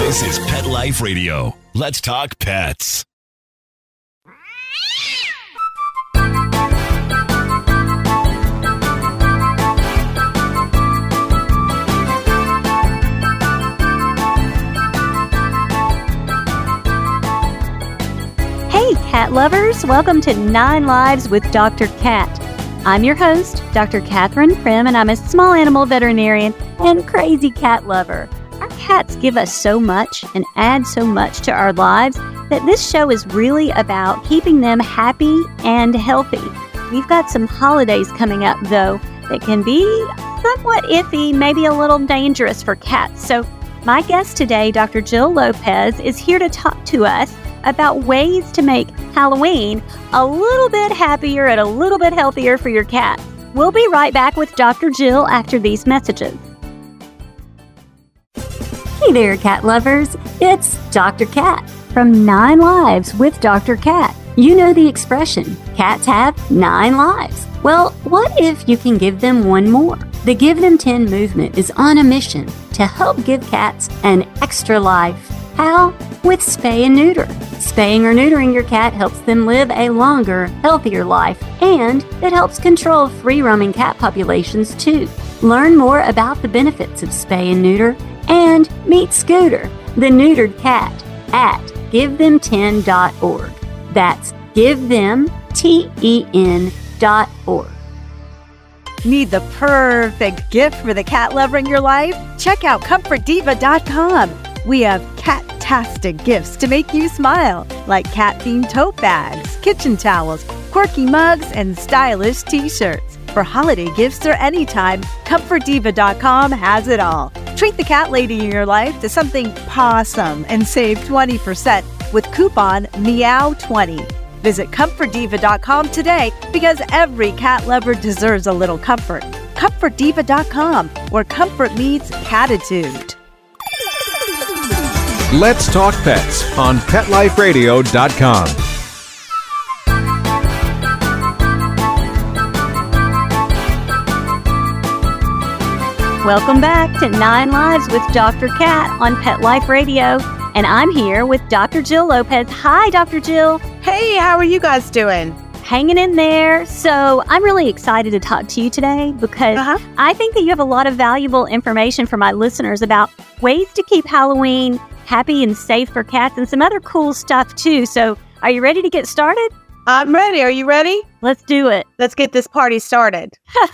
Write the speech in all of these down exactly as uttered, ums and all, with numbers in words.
This is Pet Life Radio. Let's talk pets. Hey, cat lovers. Welcome to Nine Lives with Doctor Cat. I'm your host, Doctor Catherine Prim, and I'm a small animal veterinarian and crazy cat lover. Our cats give us so much and add so much to our lives that this show is really about keeping them happy and healthy. We've got some holidays coming up, though, that can be somewhat iffy, maybe a little dangerous for cats. So my guest today, Doctor Jill Lopez, is here to talk to us about ways to make Halloween a little bit happier and a little bit healthier for your cat. We'll be right back with Doctor Jill after these messages. Hey there, cat lovers. It's Doctor Cat from Nine Lives with Doctor Cat. You know the expression, cats have nine lives. Well, what if you can give them one more? The Give Them ten movement is on a mission to help give cats an extra life. How? With spay and neuter. Spaying or neutering your cat helps them live a longer, healthier life, and it helps control free-roaming cat populations too. Learn more about the benefits of spay and neuter and meet Scooter, the neutered cat, at give them ten dot org. That's give them ten dot org. Need the perfect gift for the cat lover in your life? Check out comfort diva dot com. We have cat-tastic gifts to make you smile, like cat-themed tote bags, kitchen towels, quirky mugs, and stylish t-shirts. For holiday gifts or anytime, comfort diva dot com has it all. Treat the cat lady in your life to something pawsome and save twenty percent with coupon meow twenty. Visit comfort diva dot com today because every cat lover deserves a little comfort. comfort diva dot com, where comfort meets catitude. Let's Talk Pets on pet life radio dot com. Welcome back to Nine Lives with Doctor Cat on Pet Life Radio. And I'm here with Doctor Jill Lopez. Hi, Doctor Jill. Hey, how are you guys doing? Hanging in there. So I'm really excited to talk to you today because uh-huh. I think that you have a lot of valuable information for my listeners about ways to keep Halloween happy and safe for cats and some other cool stuff too. So are you ready to get started? I'm ready. Are you ready? Let's do it. Let's get this party started.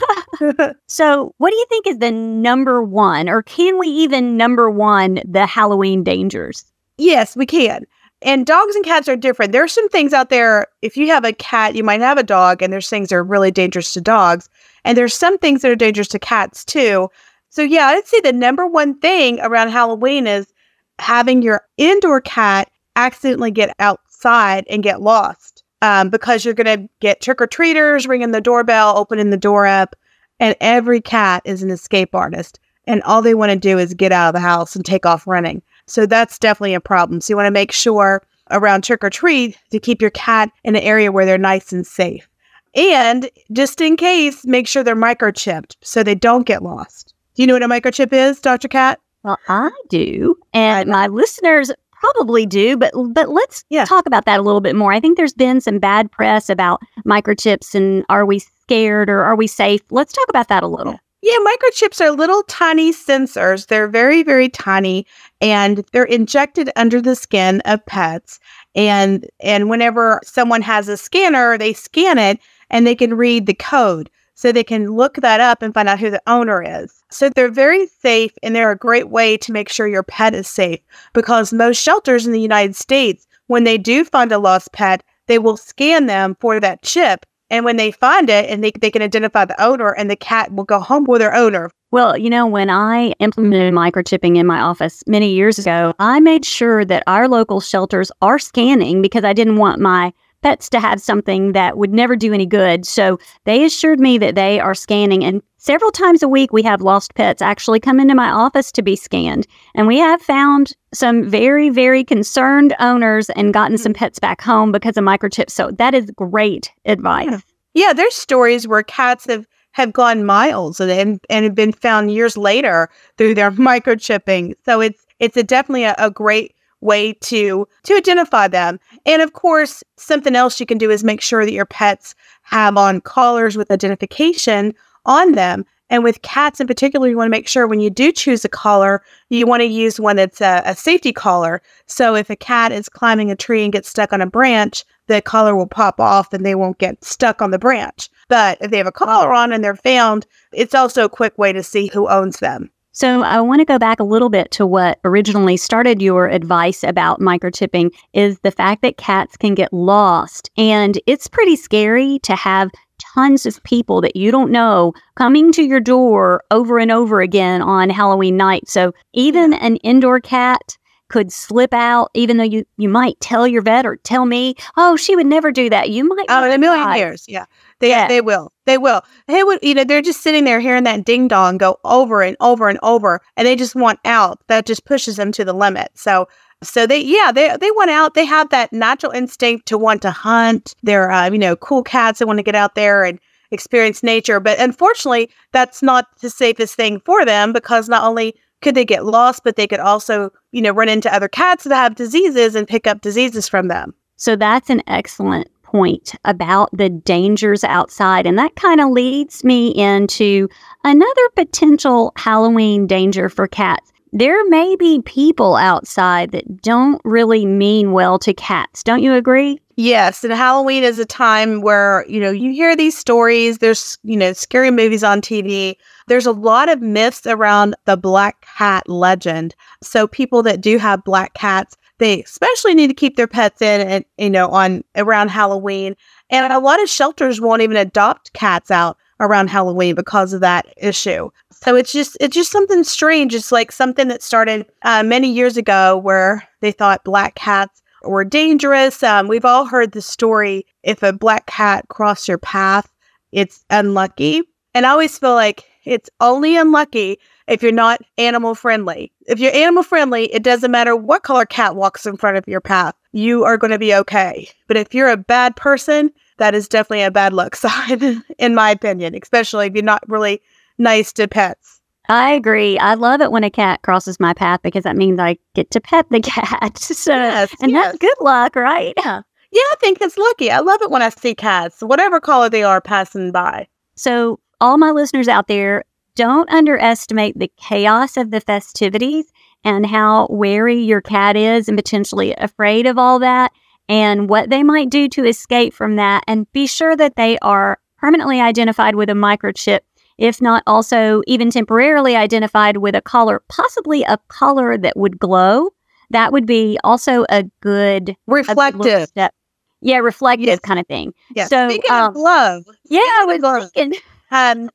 So what do you think is the number one, or can we even number one the Halloween dangers? Yes, we can. And dogs and cats are different. There's some things out there. If you have a cat, you might have a dog, and there's things that are really dangerous to dogs. And there's some things that are dangerous to cats too. So yeah, I'd say the number one thing around Halloween is having your indoor cat accidentally get outside and get lost. Um, because you're going to get trick-or-treaters ringing the doorbell, opening the door up, and every cat is an escape artist. And all they want to do is get out of the house and take off running. So that's definitely a problem. So you want to make sure around trick-or-treat to keep your cat in an area where they're nice and safe. And just in case, make sure they're microchipped so they don't get lost. Do you know what a microchip is, Doctor Cat? Well, I do. And my listeners probably do, but but let's yeah. talk about that a little bit more. I think there's been some bad press about microchips and are we scared or are we safe? Let's talk about that a little. Yeah, microchips are little tiny sensors. They're very, very tiny, and they're injected under the skin of pets. And and whenever someone has a scanner, they scan it and they can read the code. So they can look that up and find out who the owner is. So they're very safe, and they're a great way to make sure your pet is safe, because most shelters in the United States, when they do find a lost pet, they will scan them for that chip. And when they find it, and they, they can identify the owner, and the cat will go home with their owner. Well, you know, when I implemented microchipping in my office many years ago, I made sure that our local shelters are scanning because I didn't want my pets to have something that would never do any good. So they assured me that they are scanning. And several times a week, we have lost pets actually come into my office to be scanned. And we have found some very, very concerned owners and gotten some pets back home because of microchips. So that is great advice. Yeah, yeah there's stories where cats have, have gone miles and, and have been found years later through their microchipping. So it's it's a definitely a, a great way to to identify them. And of course, something else you can do is make sure that your pets have on collars with identification on them. And with cats in particular, you want to make sure when you do choose a collar, you want to use one that's a, a safety collar. So if a cat is climbing a tree and gets stuck on a branch, the collar will pop off and they won't get stuck on the branch. But if they have a collar on and they're found, it's also a quick way to see who owns them. So I want to go back a little bit to what originally started your advice about microchipping is the fact that cats can get lost. And it's pretty scary to have tons of people that you don't know coming to your door over and over again on Halloween night. So even an indoor cat could slip out, even though you, you might tell your vet or tell me, oh, she would never do that. You might. Oh, in a million years. Yeah. They, yeah. they will. They will. They would, you know, they're just sitting there hearing that ding dong go over and over and over, and they just want out. That just pushes them to the limit. So, so they, yeah, they, they want out. They have that natural instinct to want to hunt. They're, uh, you know, cool cats that want to get out there and experience nature. But unfortunately, that's not the safest thing for them, because not only could they get lost, but they could also, you know, run into other cats that have diseases and pick up diseases from them. So that's an excellent point about the dangers outside. And that kind of leads me into another potential Halloween danger for cats. There may be people outside that don't really mean well to cats. Don't you agree? Yes. And Halloween is a time where, you know, you hear these stories. There's, you know, scary movies on T V. There's a lot of myths around the black cat legend. So people that do have black cats, they especially need to keep their pets in, and you know, on around Halloween. And a lot of shelters won't even adopt cats out around Halloween because of that issue. So it's just it's just something strange. It's like something that started uh, many years ago, where they thought black cats were dangerous. Um, we've all heard the story: if a black cat crossed your path, it's unlucky. And I always feel like it's only unlucky if you're not animal friendly. If you're animal friendly, it doesn't matter what color cat walks in front of your path. You are going to be okay. But if you're a bad person, that is definitely a bad luck sign, in my opinion, especially if you're not really nice to pets. I agree. I love it when a cat crosses my path, because that means I get to pet the cat. So, yes, and yes. that's good luck, right? Yeah. Yeah, I think it's lucky. I love it when I see cats, whatever color they are, passing by. So all my listeners out there, don't underestimate the chaos of the festivities and how wary your cat is and potentially afraid of all that and what they might do to escape from that. And be sure that they are permanently identified with a microchip, if not also even temporarily identified with a collar, possibly a collar that would glow. That would be also a good reflective a good step. Yeah, reflective yes. kind of thing. Yeah. So, Speaking um, of glow, yeah, I was thinking. Um,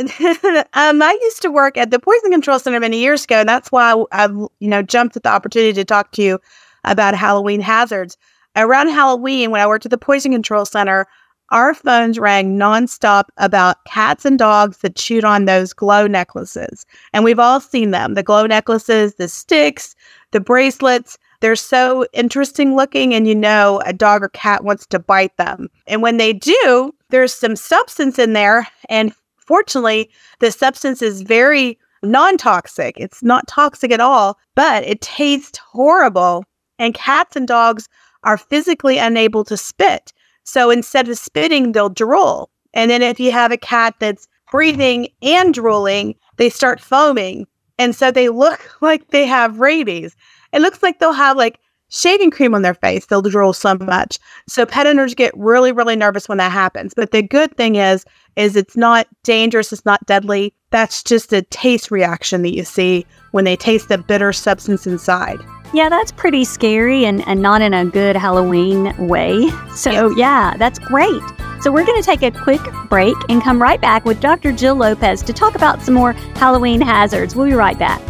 um, I used to work at the Poison Control Center many years ago, and that's why I, I, you know, jumped at the opportunity to talk to you about Halloween hazards. Around Halloween, when I worked at the Poison Control Center, our phones rang nonstop about cats and dogs that chewed on those glow necklaces. And we've all seen them, the glow necklaces, the sticks, the bracelets. They're so interesting looking, and you know a dog or cat wants to bite them. And when they do, there's some substance in there, and fortunately, the substance is very non-toxic. It's not toxic at all, but it tastes horrible, and cats and dogs are physically unable to spit. So instead of spitting, they'll drool. And then if you have a cat that's breathing and drooling, they start foaming. And so they look like they have rabies. It looks like they'll have like shaving cream on their face. They'll drool so much. So pet owners get really, really nervous when that happens. But the good thing is, is it's not dangerous. It's not deadly. That's just a taste reaction that you see when they taste the bitter substance inside. Yeah, that's pretty scary and, and not in a good Halloween way. So Yes. yeah, that's great. So we're going to take a quick break and come right back with Doctor Jill Lopez to talk about some more Halloween hazards. We'll be right back.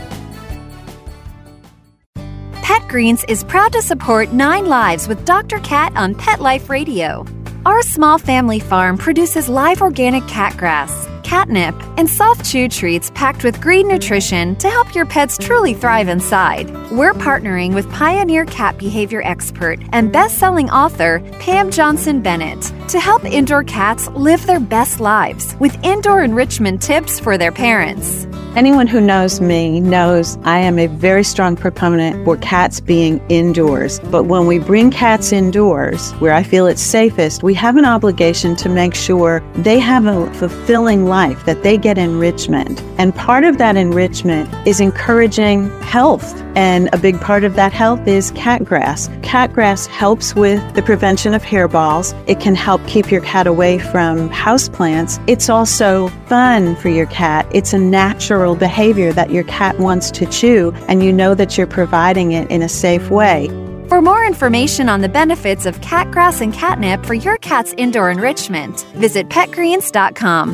Pet Greens is proud to support Nine Lives with Doctor Cat on Pet Life Radio. Our small family farm produces live organic cat grass, catnip, and soft chew treats packed with green nutrition to help your pets truly thrive inside. We're partnering with pioneer cat behavior expert and best-selling author Pam Johnson Bennett to help indoor cats live their best lives with indoor enrichment tips for their parents. Anyone who knows me knows I am a very strong proponent for cats being indoors. But when we bring cats indoors, where I feel it's safest, we have an obligation to make sure they have a fulfilling life, that they get enrichment. And part of that enrichment is encouraging health. And a big part of that health is cat grass. Cat grass helps with the prevention of hairballs. It can help keep your cat away from houseplants. It's also fun for your cat. It's a natural behavior that your cat wants to chew, and you know that you're providing it in a safe way. For more information on the benefits of cat grass and catnip for your cat's indoor enrichment, visit pet greens dot com.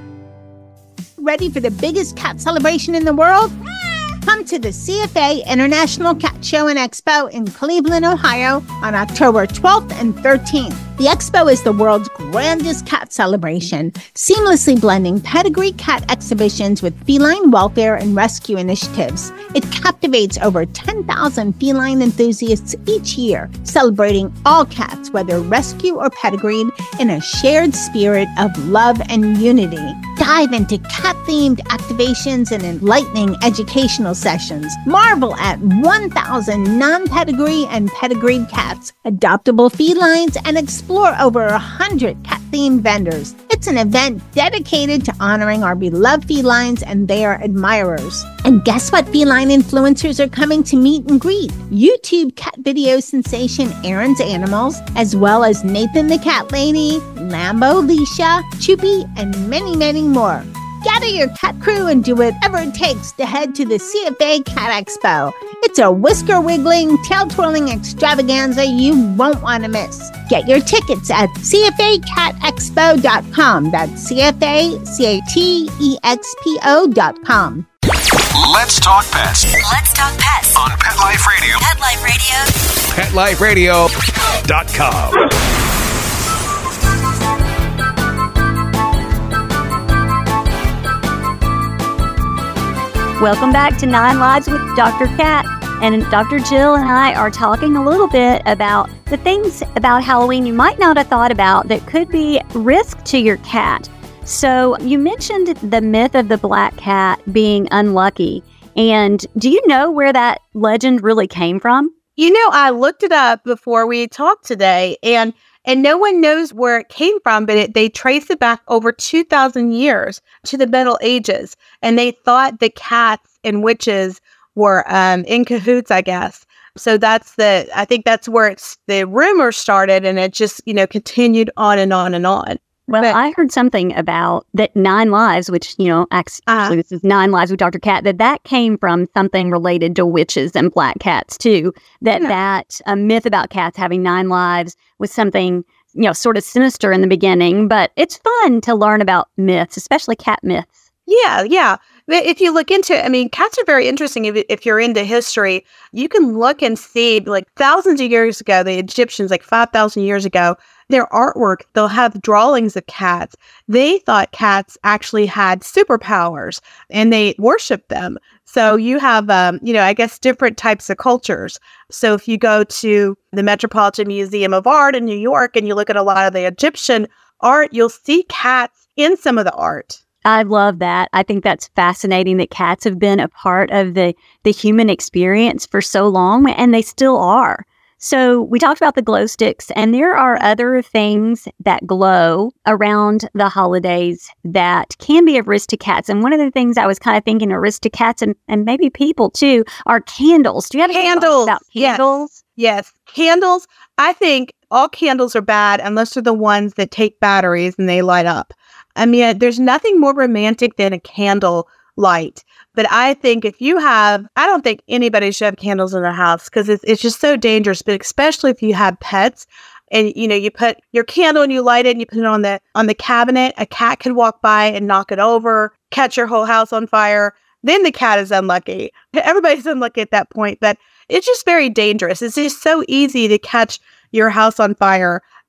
Ready for the biggest cat celebration in the world? Come to the C F A International Cat Show and Expo in Cleveland, Ohio on October twelfth and thirteenth. The expo is the world's grandest cat celebration, seamlessly blending pedigree cat exhibitions with feline welfare and rescue initiatives. It captivates over ten thousand feline enthusiasts each year, celebrating all cats, whether rescue or pedigreed, in a shared spirit of love and unity. Dive into cat-themed activations and enlightening educational sessions. Marvel at one thousand non-pedigree and pedigreed cats, adoptable felines, and explore over one hundred cat-themed vendors. It's an event dedicated to honoring our beloved felines and their admirers. And guess what feline influencers are coming to meet and greet? YouTube cat video sensation Aaron's Animals, as well as Nathan the Cat Lady, Lambo Leisha, Choopy, and many, many more. Gather your cat crew and do whatever it takes to head to the C F A Cat Expo. It's a whisker-wiggling, tail-twirling extravaganza you won't want to miss. Get your tickets at c f a cat expo dot com. That's C F A C A T E X P O dot com. Let's talk pets Let's talk pets on Pet Life Radio. Pet Life Radio. pet life radio dot com. Welcome back to Nine Lives with Doctor Cat. And Doctor Jill and I are talking a little bit about the things about Halloween you might not have thought about that could be risk to your cat. So you mentioned the myth of the black cat being unlucky. And do you know where that legend really came from? You know, I looked it up before we talked today, and and no one knows where it came from, but it, they trace it back over two thousand years to the Middle Ages. And they thought the cats and witches were um, in cahoots, I guess. So that's the, I think that's where it's, the rumor started, and it just, you know, continued on and on and on. Well, But- I heard something about that Nine Lives, which, you know, actually Uh-huh. this is Nine Lives with Doctor Cat, that that came from something related to witches and black cats, too. That Yeah. that a myth about cats having nine lives was something, you know, sort of sinister in the beginning. But it's fun to learn about myths, especially cat myths. Yeah, yeah. But if you look into it, I mean, cats are very interesting. If, if you're into history, you can look and see, like thousands of years ago, the Egyptians, like five thousand years ago, their artwork, they'll have drawings of cats. They thought cats actually had superpowers, and they worshiped them. So you have, um, you know, I guess different types of cultures. So if you go to the Metropolitan Museum of Art in New York and you look at a lot of the Egyptian art, you'll see cats in some of the art. I love that. I think that's fascinating that cats have been a part of the, the human experience for so long, and they still are. So we talked about the glow sticks, and there are other things that glow around the holidays that can be of risk to cats. And one of the things I was kind of thinking of risk to cats and, and maybe people too are candles. Do you have any thoughts Candles. about Yes. candles? Yes. Candles. I think all candles are bad unless they're the ones that take batteries and they light up. I mean, there's nothing more romantic than a candle light. But I think if you have, I don't think anybody should have candles in their house because it's, it's just so dangerous. But especially if you have pets and, you know, you put your candle and you light it and you put it on the on the cabinet, a cat could walk by and knock it over, catch your whole house on fire. Then the cat is unlucky. Everybody's unlucky at that point. But it's just very dangerous. It's just so easy to catch your house on fire.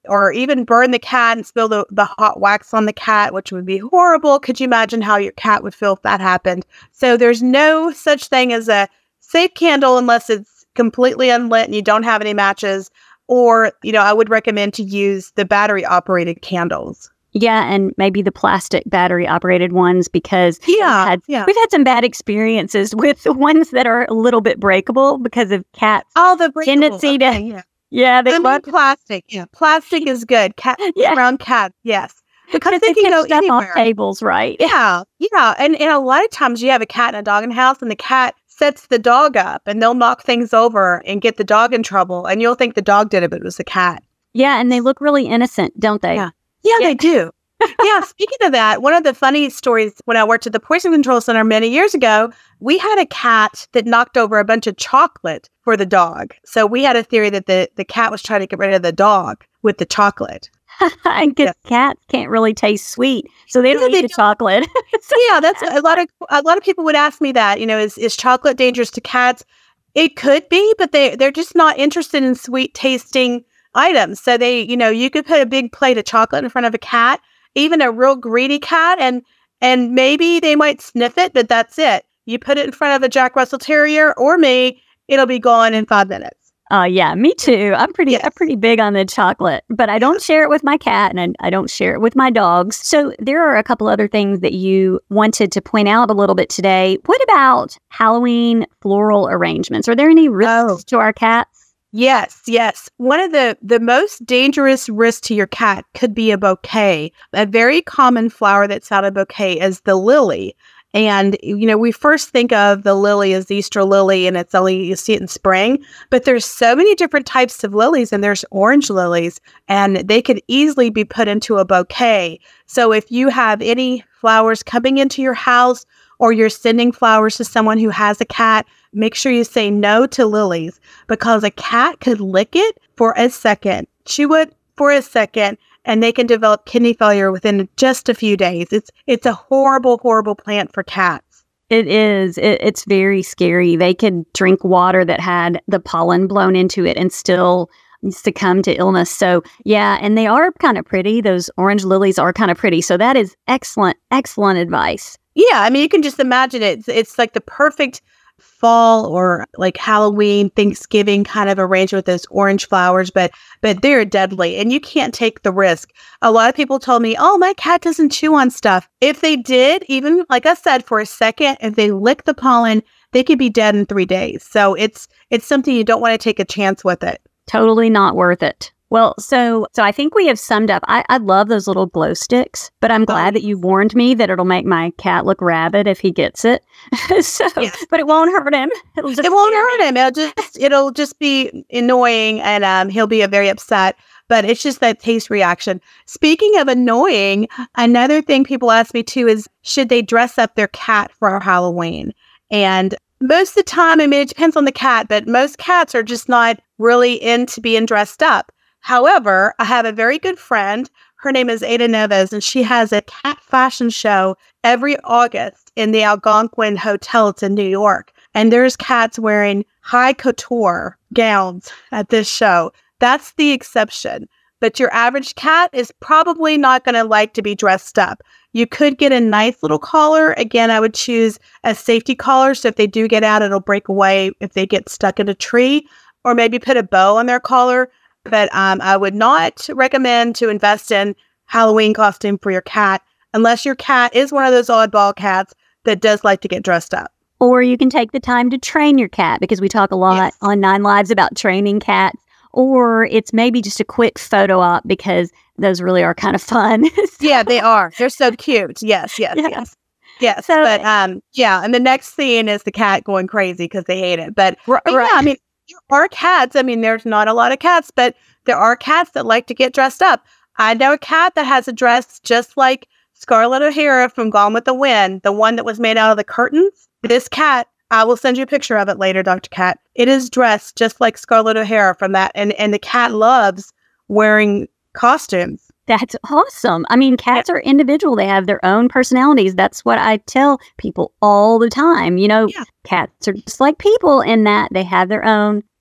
or even burn the cat and spill the, the hot wax on the cat, which would be horrible. Could you imagine how your cat would feel if that happened? So there's no such thing as a safe candle unless it's completely unlit and you don't have any matches. Or, you know, I would recommend to use the battery operated candles. Yeah, and maybe the plastic battery operated ones because Yeah, we've, had, yeah. we've had some bad experiences with the ones that are a little bit breakable because of cats' Oh, the breakable. tendency to, Okay, yeah. yeah, they I mean, love plastic. Yeah, plastic is good. Cat Yeah. around cats, yes, because because they they can go catch stuff anywhere. off tables, right? Yeah, yeah, and and a lot of times you have a cat and a dog in the house, and the cat sets the dog up, and they'll knock things over and get the dog in trouble, and you'll think the dog did it, but it was the cat. Yeah, and they look really innocent, don't they? Yeah. Yeah, Yeah. they do. Yeah, speaking of that, one of the funny stories when I worked at the Poison Control Center many years ago, we had a cat that knocked over a bunch of chocolate for the dog. So we had a theory that the, the cat was trying to get rid of the dog with the chocolate. Because Yeah. cats can't really taste sweet, so they don't Yeah, eat they the don't. chocolate. So yeah, that's a lot of a lot of people would ask me that, you know, is, is chocolate dangerous to cats? It could be, but they they're just not interested in sweet tasting items. So they, you know, you could put a big plate of chocolate in front of a cat, even a real greedy cat, and and maybe they might sniff it, but that's it. You put it in front of a Jack Russell Terrier or me, it'll be gone in five minutes. Oh yeah, me too. I'm pretty, Yes. I'm pretty big on the chocolate, but I don't share it with my cat, and I, I don't share it with my dogs. So there are a couple other things that you wanted to point out a little bit today. What about Halloween floral arrangements? Are there any risks Oh. to our cats? Yes, yes. One of the, the most dangerous risks to your cat could be a bouquet. A very common flower that's out of bouquet is the lily. And, you know, we first think of the lily as the Easter lily, and it's only, you see it in spring. But there's so many different types of lilies, and there's orange lilies, and they could easily be put into a bouquet. So if you have any flowers coming into your house, or you're sending flowers to someone who has a cat, make sure you say no to lilies, because a cat could lick it for a second, chew it for a second, and they can develop kidney failure within just a few days. It's it's a horrible, horrible plant for cats. It is. It, it's very scary. They could drink water that had the pollen blown into it and still succumb to illness. So yeah, and they are kind of pretty. Those orange lilies are kind of pretty. So that is excellent, excellent advice. Yeah, I mean, you can just imagine it. It's, it's like the perfect fall or like Halloween, Thanksgiving kind of arrangement with those orange flowers, but but they're deadly and you can't take the risk. A lot of people told me, oh, my cat doesn't chew on stuff. If they did, even like I said, for a second, if they lick the pollen, they could be dead in three days. So it's it's something you don't want to take a chance with it. Totally not worth it. Well, so so I think we have summed up. I, I love those little glow sticks, but I'm glad that you warned me that it'll make my cat look rabid if he gets it. so, Yes. But it won't hurt him. It'll just It won't hurt him. It'll just it'll just be annoying, and um, he'll be very upset. But it's just that taste reaction. Speaking of annoying, another thing people ask me too is, should they dress up their cat for Halloween? And most of the time, I mean, it depends on the cat, but most cats are just not really into being dressed up. However, I have a very good friend. Her name is Ada Neves, and she has a cat fashion show every August in the Algonquin Hotel. It's in New York. And there's cats wearing high couture gowns at this show. That's the exception. But your average cat is probably not going to like to be dressed up. You could get a nice little collar. Again, I would choose a safety collar. So if they do get out, it'll break away if they get stuck in a tree. Or maybe put a bow on their collar. But um, I would not recommend to invest in Halloween costume for your cat unless your cat is one of those oddball cats that does like to get dressed up. Or you can take the time to train your cat, because we talk a lot Yes. on Nine Lives about training cats. Or it's maybe just a quick photo op, because those really are kind of fun. Yeah, they are. They're so cute. Yes, yes, Yeah. yes. Yes, So- but um, yeah, and the next scene is the cat going crazy because they hate it. But, R- but right. yeah, I mean, there are cats. I mean, there's not a lot of cats, but there are cats that like to get dressed up. I know a cat that has a dress just like Scarlett O'Hara from Gone with the Wind, the one that was made out of the curtains. This cat, I will send you a picture of it later, Doctor Cat. It is dressed just like Scarlett O'Hara from that, and and the cat loves wearing costumes. That's awesome. I mean, cats are individual. They have their own personalities. That's what I tell people all the time. You know, Yeah. cats are just like people in that they have their own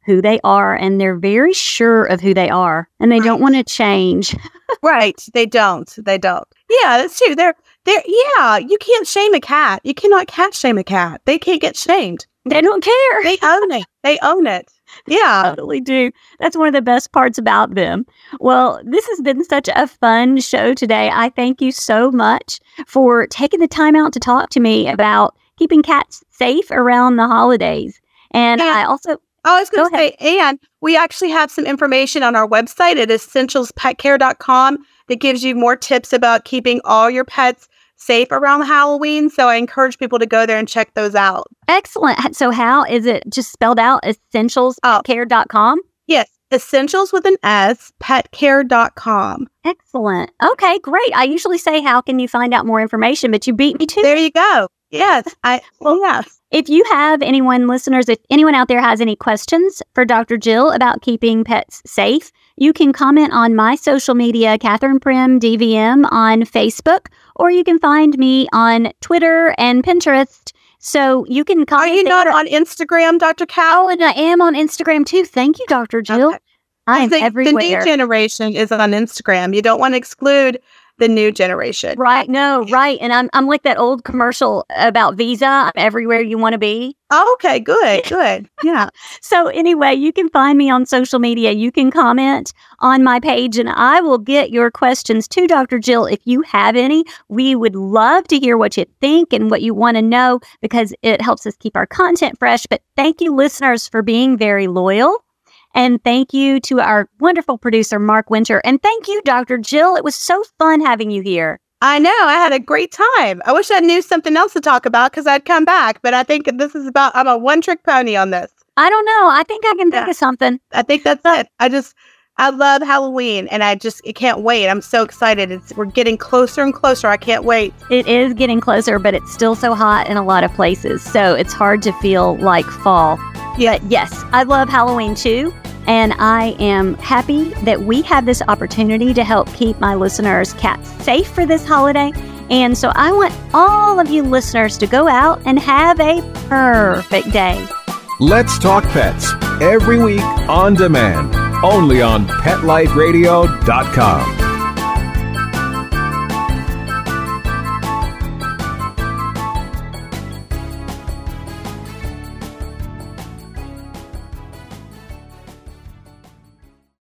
who they are, and they're very sure of who they are, and they right. don't want to change. Right. They don't. They don't. Yeah, that's true. They're, they're, yeah, you can't shame a cat. You cannot cat shame a cat. They can't get shamed. They don't care. They own it. They own it. Yeah. They totally do. That's one of the best parts about them. Well, this has been such a fun show today. I thank you so much for taking the time out to talk to me about keeping cats safe around the holidays. And, and I also... I was going to say, and we actually have some information on our website at essentials pet care dot com that gives you more tips about keeping all your pets safe around Halloween. So I encourage people to go there and check those out. Excellent. So how is it just spelled out? essentials pet care dot com? Yes. Essentials with an S, pet care dot com. Excellent. Okay, great. I usually say, how can you find out more information? But you beat me to There you go. Yes. I, well, yes. If you have anyone, listeners, if anyone out there has any questions for Doctor Jill about keeping pets safe, you can comment on my social media, Catherine Prim D V M on Facebook, or you can find me on Twitter and Pinterest. So you can comment. Are you not on Instagram, Doctor Cat? Oh, and I am on Instagram too. Thank you, Doctor Jill. Okay. I'm the, everywhere. The new generation is on Instagram. You don't want to exclude the new generation. Right. No, right. And I'm I'm like that old commercial about Visa. I'm everywhere you want to be. Oh, okay. Good. Good. Yeah. So anyway, you can find me on social media. You can comment on my page and I will get your questions to Doctor Jill. If you have any, we would love to hear what you think and what you want to know because it helps us keep our content fresh. But thank you, listeners, for being very loyal. And thank you to our wonderful producer, Mark Winter. And thank you, Doctor Jill. It was so fun having you here. I know. I had a great time. I wish I knew something else to talk about because I'd come back. But I think this is about, I'm a one-trick pony on this. I don't know. I think I can think yeah. of something. I think that's it. I just, I love Halloween. And I just I can't wait. I'm so excited. It's We're getting closer and closer. I can't wait. It is getting closer, but it's still so hot in a lot of places. So it's hard to feel like fall. Yeah. But yes, I love Halloween too. And I am happy that we have this opportunity to help keep my listeners' cats safe for this holiday. And so I want all of you listeners to go out and have a perfect day. Let's Talk Pets, every week on demand, only on pet life radio dot com.